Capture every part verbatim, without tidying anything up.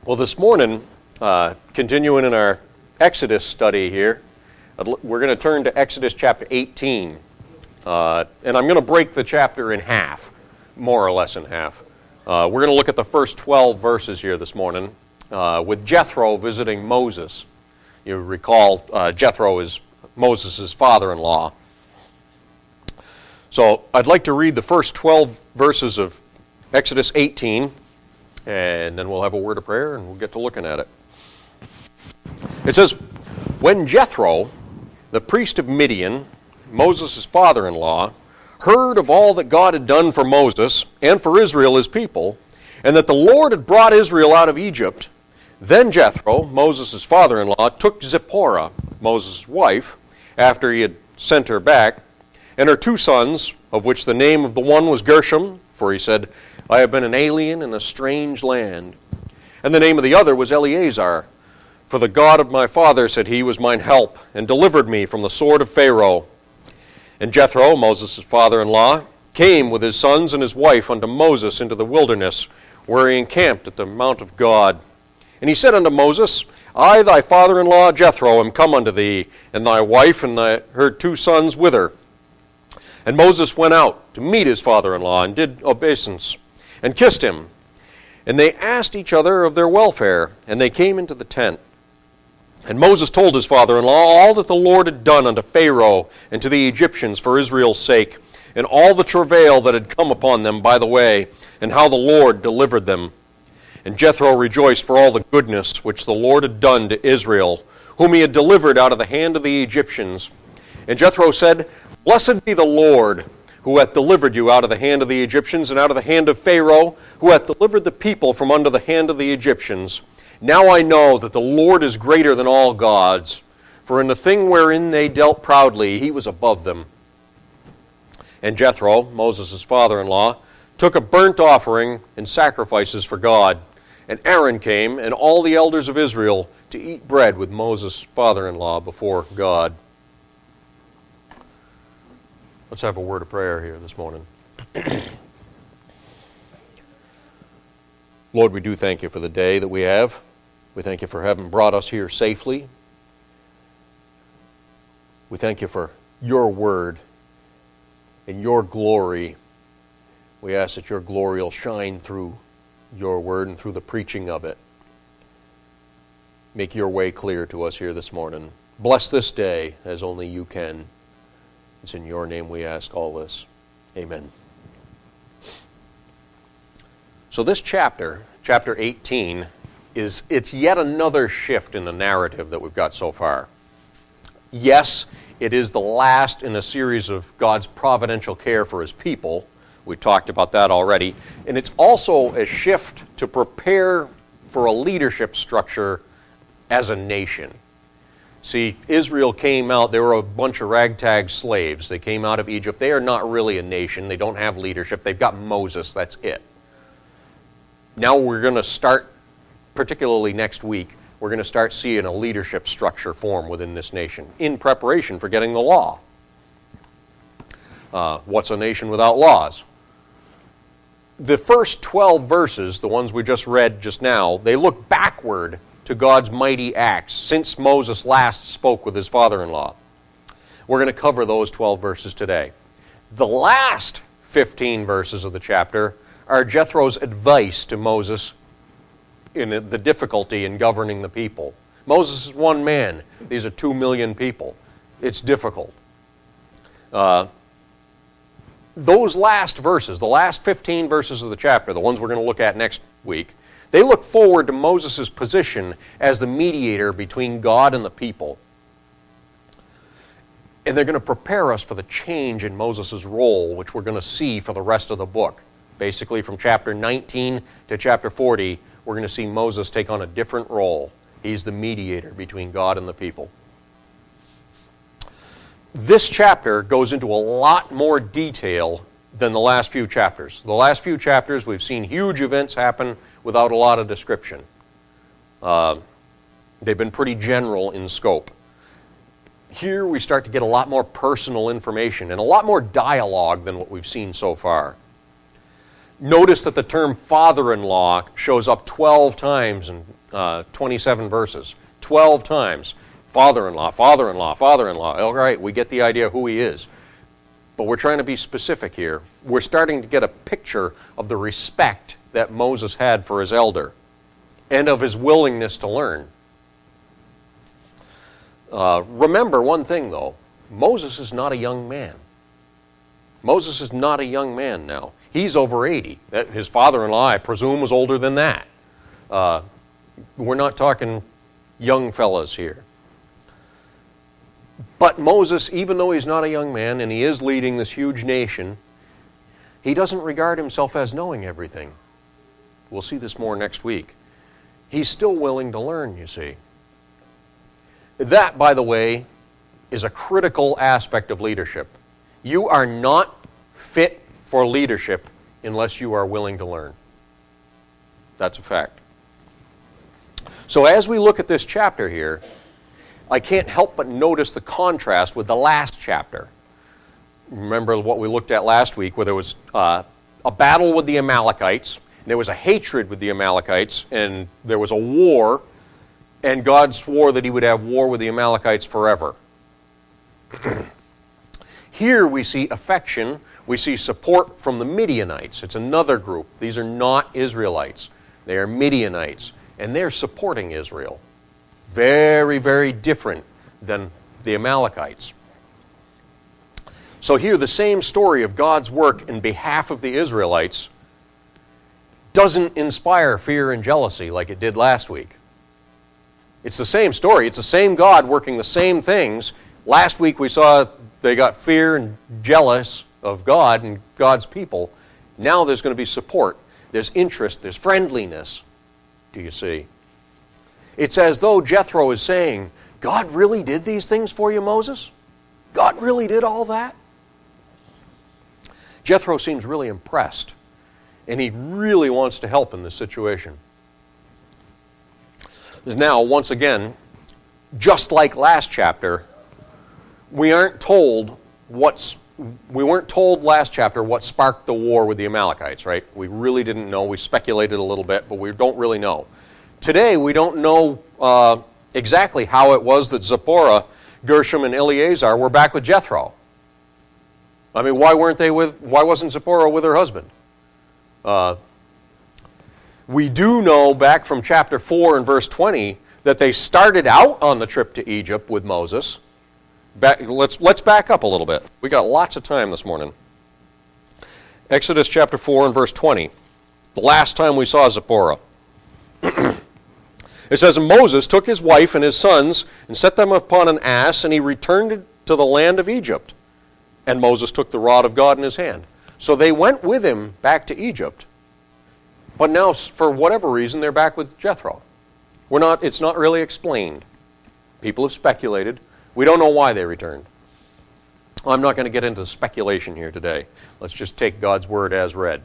Well, this morning, uh, continuing in our Exodus study here, we're going to turn to Exodus chapter eighteen. Uh, and I'm going to break the chapter in half, more or less in half. Uh, we're going to look at the first twelve verses here this morning, uh, with Jethro visiting Moses. You recall uh, Jethro is Moses' father-in-law. So I'd like to read the first twelve verses of Exodus eighteen, and then we'll have a word of prayer and we'll get to looking at it. It says, "When Jethro, the priest of Midian, Moses' father-in-law, heard of all that God had done for Moses and for Israel his people, and that the Lord had brought Israel out of Egypt, then Jethro, Moses' father-in-law, took Zipporah, Moses' wife, after he had sent her back, and her two sons, of which the name of the one was Gershom, for he said, I have been an alien in a strange land. And the name of the other was Eleazar. For the God of my father, said he, was mine help, and delivered me from the sword of Pharaoh. And Jethro, Moses' father-in-law, came with his sons and his wife unto Moses into the wilderness, where he encamped at the mount of God. And he said unto Moses, I, thy father-in-law Jethro, am come unto thee, and thy wife and thy, her two sons with her. And Moses went out to meet his father-in-law, and did obeisance, and kissed him. And they asked each other of their welfare, and they came into the tent. And Moses told his father-in-law all that the Lord had done unto Pharaoh and to the Egyptians for Israel's sake, and all the travail that had come upon them by the way, and how the Lord delivered them. And Jethro rejoiced for all the goodness which the Lord had done to Israel, whom he had delivered out of the hand of the Egyptians. And Jethro said, Blessed be the Lord, who hath delivered you out of the hand of the Egyptians, and out of the hand of Pharaoh, who hath delivered the people from under the hand of the Egyptians. Now I know that the Lord is greater than all gods, for in the thing wherein they dealt proudly, he was above them. And Jethro, Moses' father-in-law, took a burnt offering and sacrifices for God. And Aaron came, and all the elders of Israel, to eat bread with Moses' father-in-law before God." Let's have a word of prayer here this morning. Lord, we do thank you for the day that we have. We thank you for having brought us here safely. We thank you for your word and your glory. We ask that your glory will shine through your word and through the preaching of it. Make your way clear to us here this morning. Bless this day as only you can. It's in your name we ask all this. Amen. So this chapter, chapter eighteen, is it's yet another shift in the narrative that we've got so far. Yes, it is the last in a series of God's providential care for his people. We talked about that already. And it's also a shift to prepare for a leadership structure as a nation. See, Israel came out, they were a bunch of ragtag slaves. They came out of Egypt. They are not really a nation. They don't have leadership. They've got Moses, that's it. Now we're going to start, particularly next week, we're going to start seeing a leadership structure form within this nation in preparation for getting the law. Uh, what's a nation without laws? The first twelve verses, the ones we just read just now, they look backward to God's mighty acts since Moses last spoke with his father-in-law. We're going to cover those twelve verses today. The last fifteen verses of the chapter are Jethro's advice to Moses in the difficulty in governing the people. Moses is one man. These are two million people. It's difficult. Uh, those last verses, the last fifteen verses of the chapter, the ones we're going to look at next week, they look forward to Moses' position as the mediator between God and the people. And they're going to prepare us for the change in Moses' role, which we're going to see for the rest of the book. Basically, from chapter nineteen to chapter forty, we're going to see Moses take on a different role. He's the mediator between God and the people. This chapter goes into a lot more detail than the last few chapters. The last few chapters, we've seen huge events happen without a lot of description. Uh, they've been pretty general in scope. Here we start to get a lot more personal information and a lot more dialogue than what we've seen so far. Notice that the term father-in-law shows up twelve times in uh, twenty-seven verses. twelve times. Father-in-law, father-in-law, father-in-law. All right, we get the idea of who he is. But we're trying to be specific here. We're starting to get a picture of the respect that Moses had for his elder and of his willingness to learn. Uh, remember one thing, though. Moses is not a young man. Moses is not a young man now. He's over eighty. His father-in-law, I presume, was older than that. Uh, we're not talking young fellas here. But Moses, even though he's not a young man and he is leading this huge nation, he doesn't regard himself as knowing everything. We'll see this more next week. He's still willing to learn, you see. That, by the way, is a critical aspect of leadership. You are not fit for leadership unless you are willing to learn. That's a fact. So as we look at this chapter here, I can't help but notice the contrast with the last chapter. Remember what we looked at last week, where there was uh, a battle with the Amalekites, and there was a hatred with the Amalekites, and there was a war, and God swore that he would have war with the Amalekites forever. Here we see affection, we see support from the Midianites. It's another group. These are not Israelites. They are Midianites, and they're supporting Israel. Very, very different than the Amalekites. So here the same story of God's work in behalf of the Israelites doesn't inspire fear and jealousy like it did last week. It's the same story. It's the same God working the same things. Last week we saw they got fear and jealous of God and God's people. Now there's going to be support. There's interest. There's friendliness. Do you see? It's as though Jethro is saying, God really did these things for you, Moses? God really did all that? Jethro seems really impressed, and he really wants to help in this situation. Now, once again, just like last chapter, we aren't told what's we weren't told last chapter what sparked the war with the Amalekites, right? We really didn't know. We speculated a little bit, but we don't really know. Today, we don't know uh, exactly how it was that Zipporah, Gershom, and Eleazar were back with Jethro. I mean, why weren't they with? Why wasn't Zipporah with her husband? Uh, we do know back from chapter four and verse twenty that they started out on the trip to Egypt with Moses. Back, let's let's back up a little bit. We got lots of time this morning. Exodus chapter four and verse twenty. The last time we saw Zipporah. It says, Moses took his wife and his sons and set them upon an ass, and he returned to the land of Egypt. And Moses took the rod of God in his hand. So they went with him back to Egypt. But now, for whatever reason, they're back with Jethro. We're not, it's not really explained. People have speculated. We don't know why they returned. I'm not going to get into speculation here today. Let's just take God's word as read.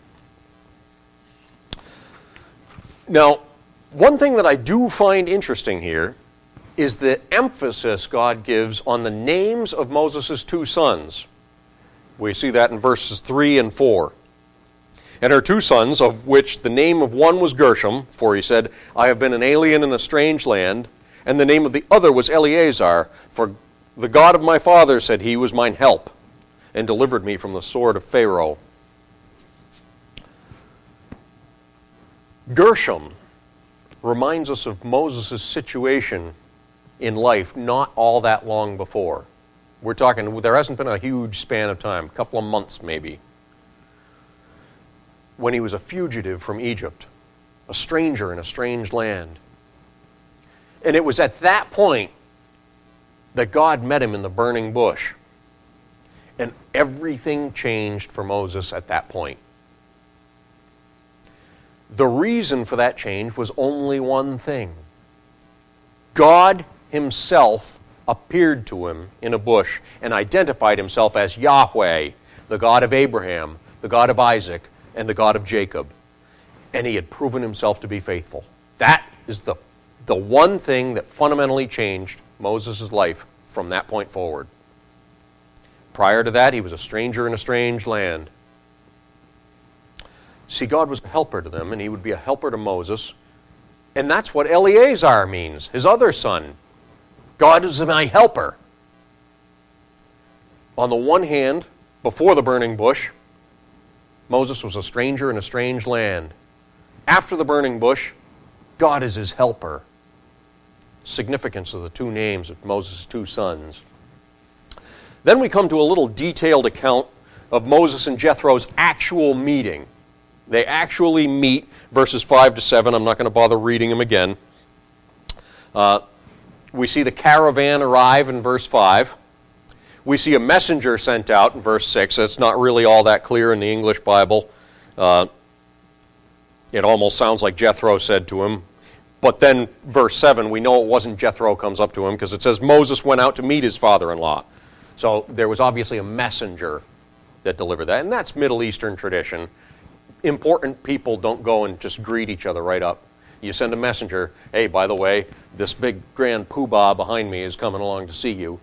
Now, one thing that I do find interesting here is the emphasis God gives on the names of Moses' two sons. We see that in verses three and four. And her two sons, of which the name of one was Gershom, for he said, I have been an alien in a strange land, and the name of the other was Eleazar, for the God of my father, said he, was mine help, and delivered me from the sword of Pharaoh. Gershom reminds us of Moses' situation in life not all that long before. We're talking, there hasn't been a huge span of time, a couple of months maybe, when he was a fugitive from Egypt, a stranger in a strange land. And it was at that point that God met him in the burning bush. And everything changed for Moses at that point. The reason for that change was only one thing. God himself appeared to him in a bush and identified himself as Yahweh, the God of Abraham, the God of Isaac, and the God of Jacob. And he had proven himself to be faithful. That is the, the one thing that fundamentally changed Moses' life from that point forward. Prior to that, he was a stranger in a strange land. See, God was a helper to them, and he would be a helper to Moses. And that's what Eleazar means, his other son. God is my helper. On the one hand, before the burning bush, Moses was a stranger in a strange land. After the burning bush, God is his helper. Significance of the two names of Moses' two sons. Then we come to a little detailed account of Moses and Jethro's actual meeting. They actually meet, verses five to seven. I'm not going to bother reading them again. Uh, we see the caravan arrive in verse five. We see a messenger sent out in verse six. That's not really all that clear in the English Bible. Uh, it almost sounds like Jethro said to him. But then verse seven, we know it wasn't Jethro comes up to him because it says Moses went out to meet his father-in-law. So there was obviously a messenger that delivered that. And that's Middle Eastern tradition. Important people don't go and just greet each other right up. You send a messenger, hey, by the way, this big grand poobah behind me is coming along to see you.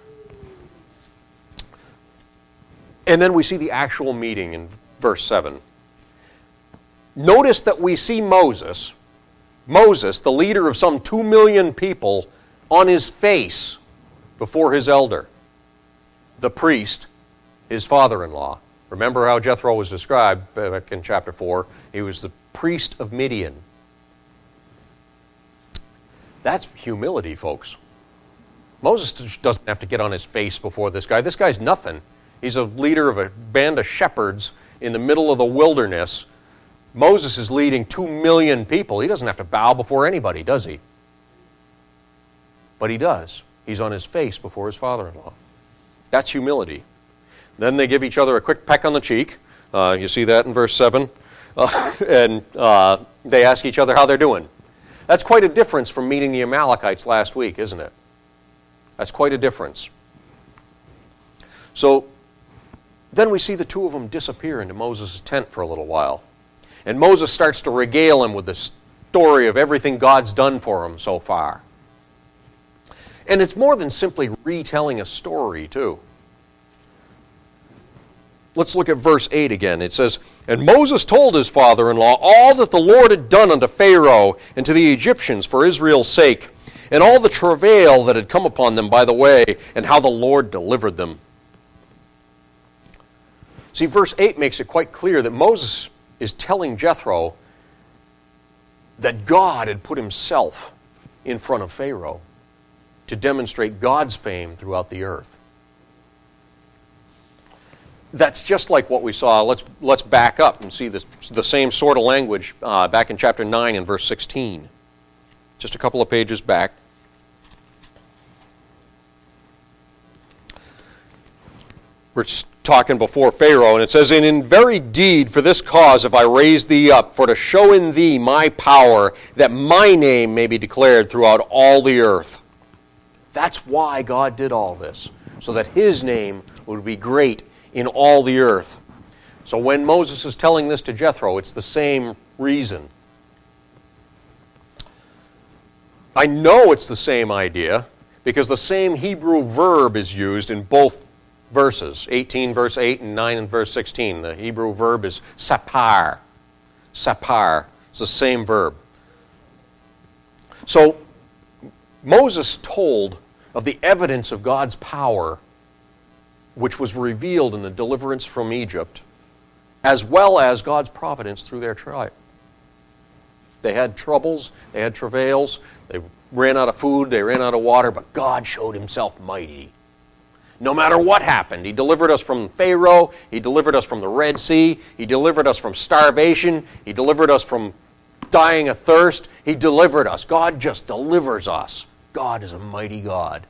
And then we see the actual meeting in verse seven. Notice that we see Moses, Moses, the leader of some two million people, on his face before his elder, the priest, his father-in-law. Remember how Jethro was described back in chapter four. He was the priest of Midian. That's humility, folks. Moses doesn't have to get on his face before this guy. This guy's nothing. He's a leader of a band of shepherds in the middle of the wilderness. Moses is leading two million people. He doesn't have to bow before anybody, does he? But he does. He's on his face before his father-in-law. That's humility. Then they give each other a quick peck on the cheek. Uh, you see that in verse seven. Uh, and uh, they ask each other how they're doing. That's quite a difference from meeting the Amalekites last week, isn't it? That's quite a difference. So then we see the two of them disappear into Moses' tent for a little while. And Moses starts to regale him with the story of everything God's done for him so far. And it's more than simply retelling a story, too. Let's look at verse eight again. It says, "And Moses told his father-in-law all that the Lord had done unto Pharaoh and to the Egyptians for Israel's sake, and all the travail that had come upon them by the way, and how the Lord delivered them." See, verse eight makes it quite clear that Moses is telling Jethro that God had put himself in front of Pharaoh to demonstrate God's fame throughout the earth. That's just like what we saw. Let's, let's back up and see this, the same sort of language uh, back in chapter nine and verse sixteen. Just a couple of pages back. We're talking before Pharaoh, and it says, "And in very deed for this cause have I raised thee up, for to show in thee my power, that my name may be declared throughout all the earth." That's why God did all this, so that his name would be great in all the earth. So when Moses is telling this to Jethro, it's the same reason. I know it's the same idea because the same Hebrew verb is used in both verses, eighteen verse eight and nine and verse sixteen. The Hebrew verb is sapar. Sapar. It's the same verb. So Moses told of the evidence of God's power which was revealed in the deliverance from Egypt, as well as God's providence through their tribe. They had troubles, they had travails, they ran out of food, they ran out of water, but God showed himself mighty. No matter what happened, he delivered us from Pharaoh, he delivered us from the Red Sea, he delivered us from starvation, he delivered us from dying of thirst, he delivered us. God just delivers us. God is a mighty God.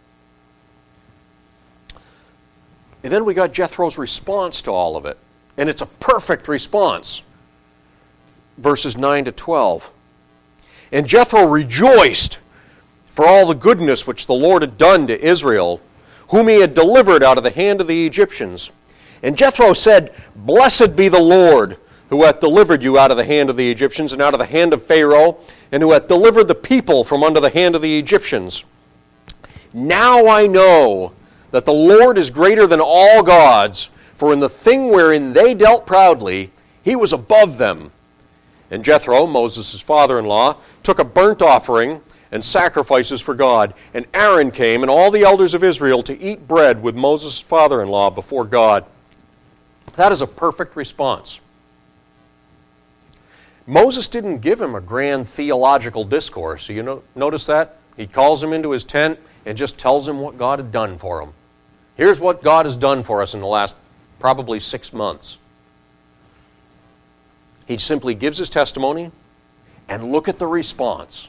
And then we got Jethro's response to all of it. And it's a perfect response. Verses nine to twelve. "And Jethro rejoiced for all the goodness which the Lord had done to Israel, whom he had delivered out of the hand of the Egyptians. And Jethro said, Blessed be the Lord, who hath delivered you out of the hand of the Egyptians, and out of the hand of Pharaoh, and who hath delivered the people from under the hand of the Egyptians. Now I know that the Lord is greater than all gods, for in the thing wherein they dealt proudly, He was above them. And Jethro, Moses' father-in-law, took a burnt offering and sacrifices for God. And Aaron came and all the elders of Israel to eat bread with Moses' father-in-law before God. That is a perfect response. Moses didn't give him a grand theological discourse. You know, notice that? He calls him into his tent and just tells him what God had done for him. Here's what God has done for us in the last probably six months. He simply gives his testimony, and look at the response.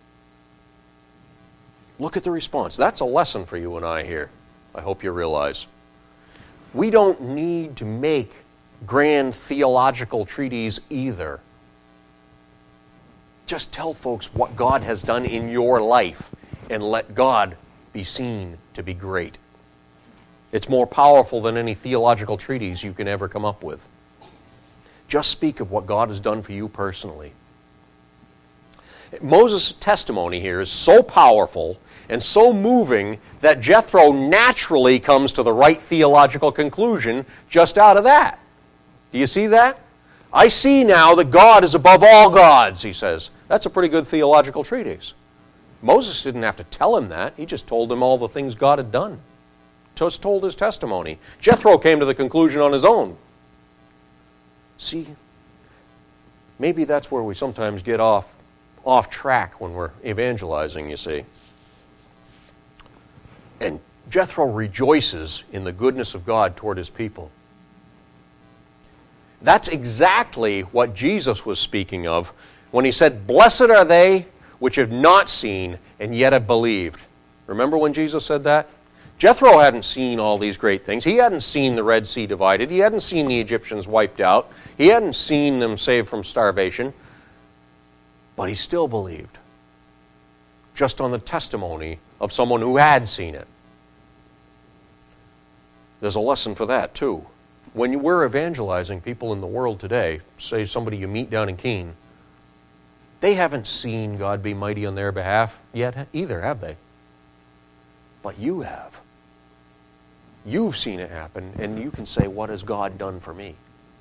Look at the response. That's a lesson for you and I here, I hope you realize. We don't need to make grand theological treatises either. Just tell folks what God has done in your life and let God be seen to be great. It's more powerful than any theological treatise you can ever come up with. Just speak of what God has done for you personally. Moses' testimony here is so powerful and so moving that Jethro naturally comes to the right theological conclusion just out of that. Do you see that? I see now that God is above all gods, he says. That's a pretty good theological treatise. Moses didn't have to tell him that. He just told him all the things God had done. Just told his testimony. Jethro came to the conclusion on his own. See, maybe that's where we sometimes get off, off track when we're evangelizing, you see. And Jethro rejoices in the goodness of God toward his people. That's exactly what Jesus was speaking of when he said, "Blessed are they which have not seen and yet have believed." Remember when Jesus said that? Jethro hadn't seen all these great things. He hadn't seen the Red Sea divided. He hadn't seen the Egyptians wiped out. He hadn't seen them saved from starvation. But he still believed, just on the testimony of someone who had seen it. There's a lesson for that, too. When we're evangelizing people in the world today, say somebody you meet down in Keene, they haven't seen God be mighty on their behalf yet either, have they? But you have. You've seen it happen, and you can say, what has God done for me?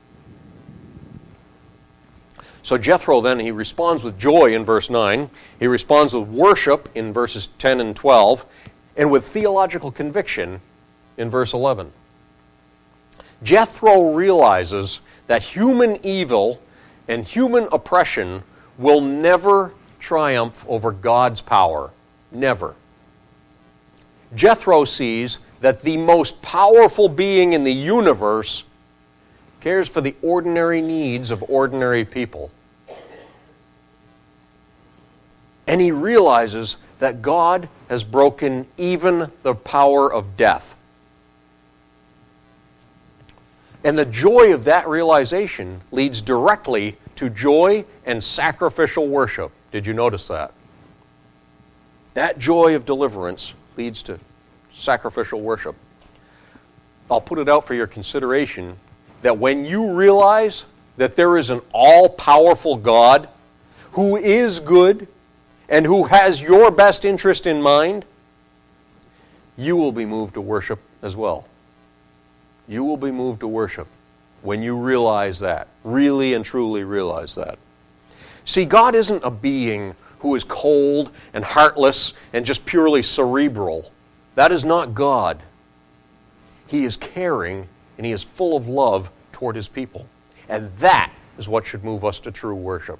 So Jethro then, he responds with joy in verse nine. He responds with worship in verses ten and twelve, and with theological conviction in verse eleven. Jethro realizes that human evil and human oppression will never triumph over God's power. Never. Jethro sees that the most powerful being in the universe cares for the ordinary needs of ordinary people. And he realizes that God has broken even the power of death. And the joy of that realization leads directly to joy and sacrificial worship. Did you notice that? That joy of deliverance leads to sacrificial worship. I'll put it out for your consideration that when you realize that there is an all-powerful God who is good and who has your best interest in mind, you will be moved to worship as well. You will be moved to worship when you realize that, really and truly realize that. See, God isn't a being who is cold and heartless and just purely cerebral. That is not God. He is caring and He is full of love toward His people. And that is what should move us to true worship.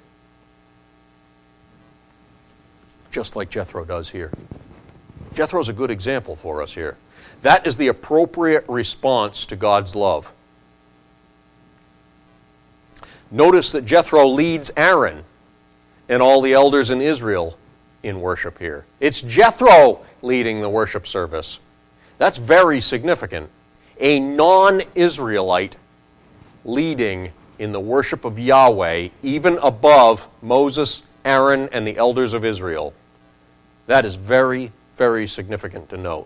Just like Jethro does here. Jethro's a good example for us here. That is the appropriate response to God's love. Notice that Jethro leads Aaron and all the elders in Israel in worship here. It's Jethro leading the worship service. That's very significant. A non-Israelite leading in the worship of Yahweh, even above Moses, Aaron, and the elders of Israel. That is very, very significant to note.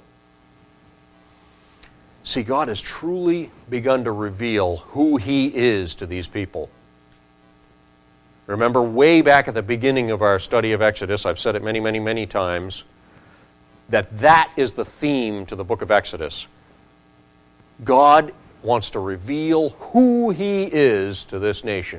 See, God has truly begun to reveal who He is to these people. Remember, way back at the beginning of our study of Exodus, I've said it many, many, many times, that that is the theme to the book of Exodus. God wants to reveal who He is to this nation.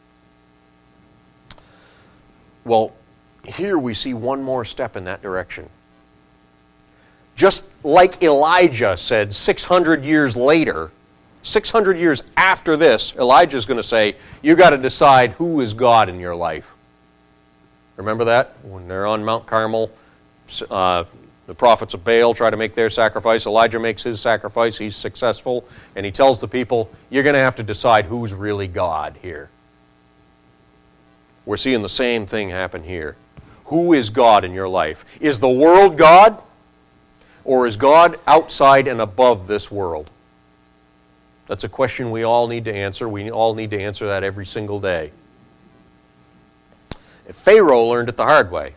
Well, here we see one more step in that direction. Just like Elijah said six hundred years later, six hundred years after this, Elijah's going to say, you got to decide who is God in your life. Remember that? When they're on Mount Carmel, uh, the prophets of Baal try to make their sacrifice. Elijah makes his sacrifice. He's successful. And he tells the people, you're going to have to decide who's really God here. We're seeing the same thing happen here. Who is God in your life? Is the world God? Or is God outside and above this world? That's a question we all need to answer. We all need to answer that every single day. Pharaoh learned it the hard way.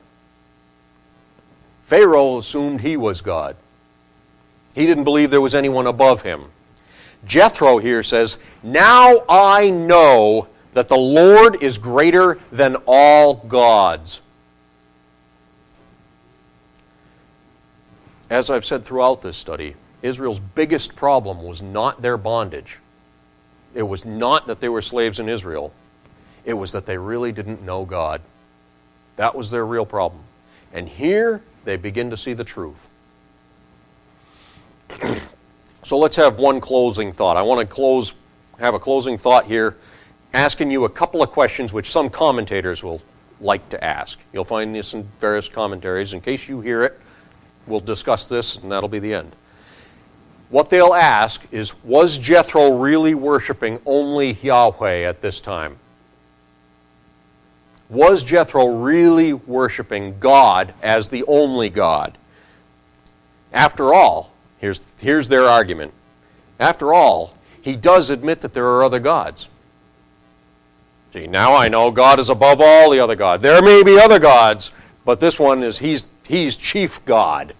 Pharaoh assumed he was God. He didn't believe there was anyone above him. Jethro here says, now I know that the Lord is greater than all gods. As I've said throughout this study, Israel's biggest problem was not their bondage. It was not that they were slaves in Israel. It was that they really didn't know God. That was their real problem. And here they begin to see the truth. So let's have one closing thought. I want to close, have a closing thought here, asking you a couple of questions which some commentators will like to ask. You'll find this in various commentaries. In case you hear it, we'll discuss this, and that'll be the end. What they'll ask is, was Jethro really worshiping only Yahweh at this time? Was Jethro really worshiping God as the only God? After all, here's, here's their argument. After all, he does admit that there are other gods. See, now I know God is above all the other gods. There may be other gods, but this one is, he's, he's chief God.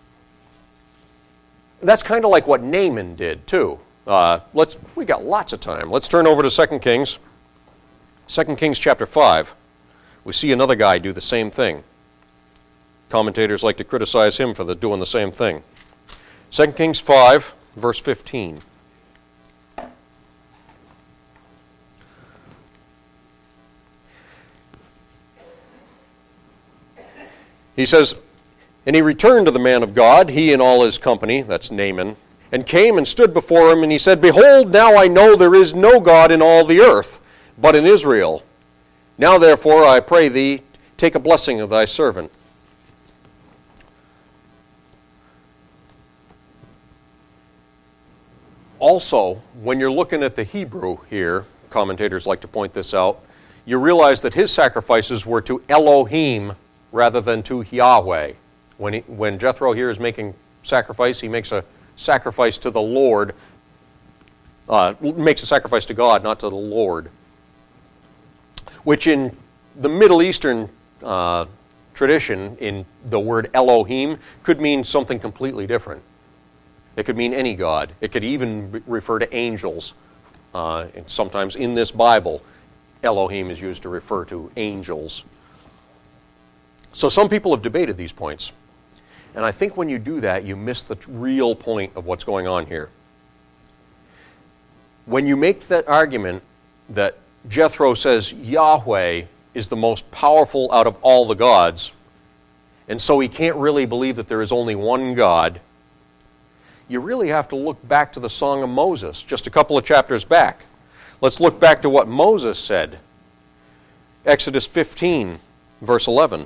That's kind of like what Naaman did, too. Uh, let's, we got lots of time. Let's turn over to Second Kings. Second Kings chapter five. We see another guy do the same thing. Commentators like to criticize him for the, doing the same thing. Second Kings five, verse fifteen. He says, and he returned to the man of God, he and all his company, that's Naaman, and came and stood before him, and he said, behold, now I know there is no God in all the earth, but in Israel. Now therefore, I pray thee, take a blessing of thy servant. Also, when you're looking at the Hebrew here, commentators like to point this out, you realize that his sacrifices were to Elohim rather than to Yahweh. When, he, when Jethro here is making sacrifice, he makes a sacrifice to the Lord, uh, makes a sacrifice to God, not to the Lord. Which in the Middle Eastern uh, tradition, in the word Elohim, could mean something completely different. It could mean any god. It could even refer to angels. Uh, and sometimes in this Bible, Elohim is used to refer to angels. So some people have debated these points. And I think when you do that, you miss the real point of what's going on here. When you make that argument that Jethro says Yahweh is the most powerful out of all the gods, and so he can't really believe that there is only one God, you really have to look back to the Song of Moses, just a couple of chapters back. Let's look back to what Moses said. Exodus fifteen, verse eleven.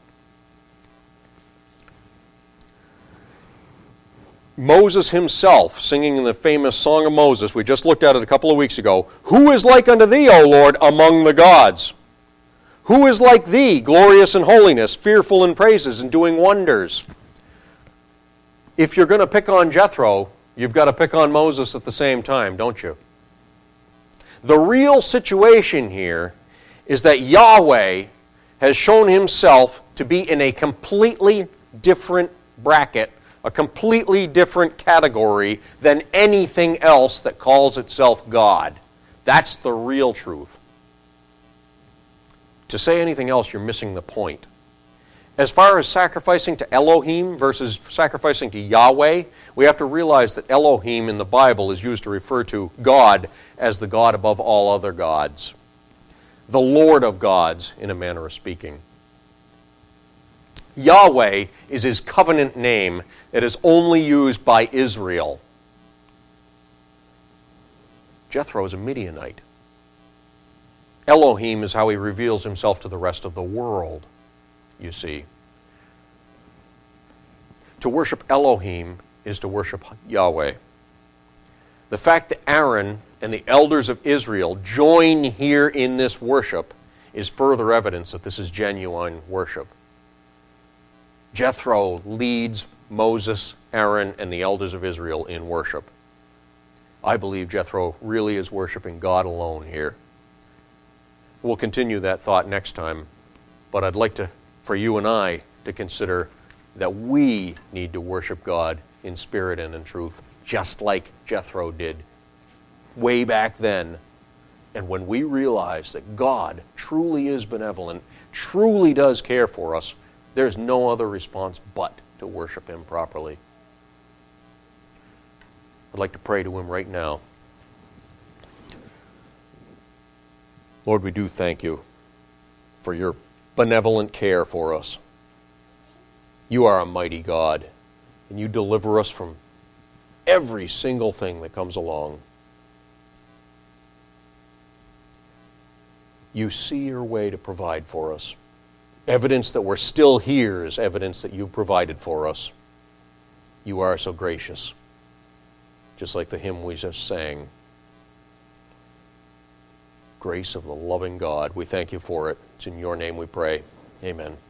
Moses himself, singing in the famous Song of Moses, we just looked at it a couple of weeks ago. Who is like unto thee, O Lord, among the gods? Who is like thee, glorious in holiness, fearful in praises, and doing wonders? If you're going to pick on Jethro, you've got to pick on Moses at the same time, don't you? The real situation here is that Yahweh has shown himself to be in a completely different bracket, a completely different category than anything else that calls itself God. That's the real truth. To say anything else, you're missing the point. As far as sacrificing to Elohim versus sacrificing to Yahweh, we have to realize that Elohim in the Bible is used to refer to God as the God above all other gods. The Lord of gods, in a manner of speaking. Yahweh is his covenant name that is only used by Israel. Jethro is a Midianite. Elohim is how he reveals himself to the rest of the world, you see. To worship Elohim is to worship Yahweh. The fact that Aaron and the elders of Israel join here in this worship is further evidence that this is genuine worship. Jethro leads Moses, Aaron, and the elders of Israel in worship. I believe Jethro really is worshiping God alone here. We'll continue that thought next time, but I'd like to, for you and I to consider that we need to worship God in spirit and in truth, just like Jethro did way back then. And when we realize that God truly is benevolent, truly does care for us, there's no other response but to worship him properly. I'd like to pray to him right now. Lord, we do thank you for your benevolent care for us. You are a mighty God, and you deliver us from every single thing that comes along. You see your way to provide for us. Evidence that we're still here is evidence that you've provided for us. You are so gracious, just like the hymn we just sang. Grace of the loving God. We thank you for it. It's in your name we pray. Amen.